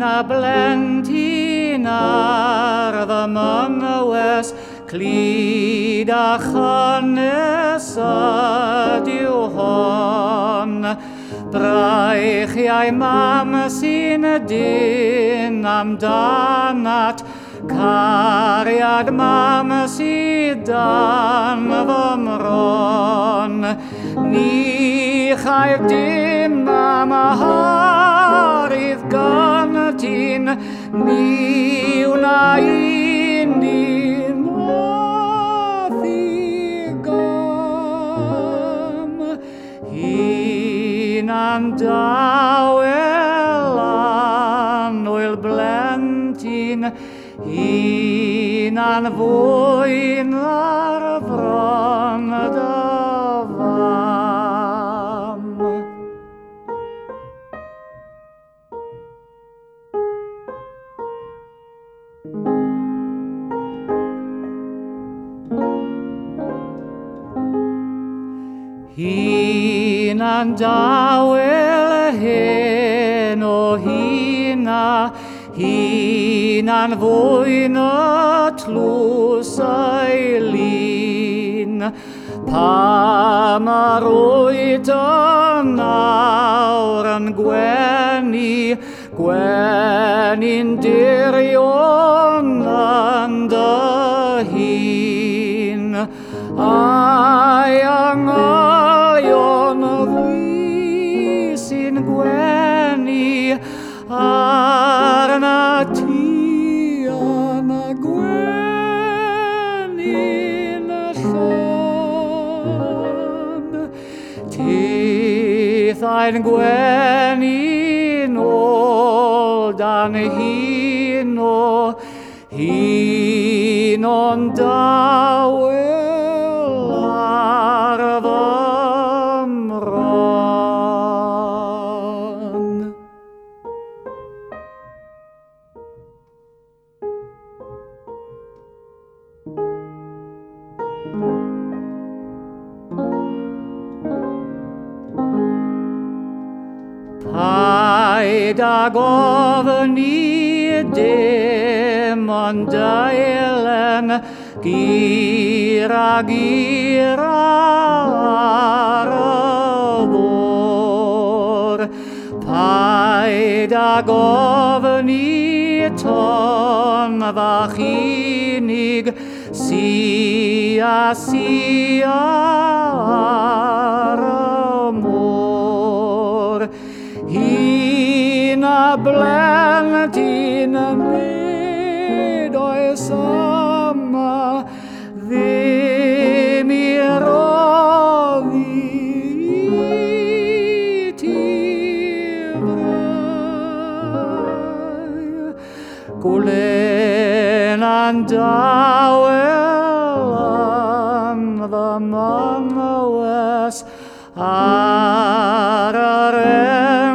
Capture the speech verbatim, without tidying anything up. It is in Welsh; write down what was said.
a blentyn ar fy mynywes, Clud a chynnes ydyw hon. Braich iau mam sy'n dyn amdanat, Cariad mam sydd dan fy mron. Ni chael dim am a harydd gan tîn, ni wna un dim ath i gam. Hunan dawel annwyl blentyn, hunan fwyn ar fron dy fam. Hunan dawel hen o hina, hunan fwyn y tlws ei lun. Pam ar oed yn awr yn gwenu, gwenu'n dirion yn dy hun. Ai angholion y fwy sy'n gwenu ar na ti yn y gwenu'n y llyn. Tithau'n gwenu'n ôl dan hun o hun o'n dawel ar fy mron. Paid a gofyn i dim ond dailen, gyr a gyr ar y ddŵr. Paid a gofyn i ton fach unig, si a si ar y môr. Hun a blentyn nid oes yma, ddim i roddi ti frau. Gwlen a'n dawel yn fy mynywes ar yr